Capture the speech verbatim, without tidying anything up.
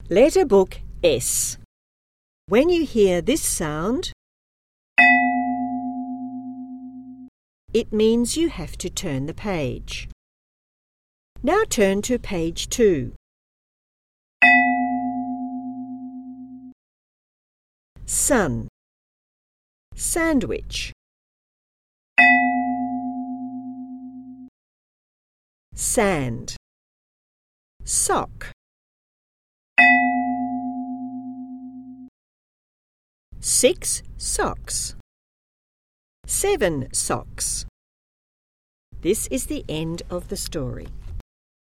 Letter book S. When you hear this sound, it means you have to turn the page. Now turn to page two. Sun, sandwich, sand, sock, six socks, seven socks. This is the end of the story.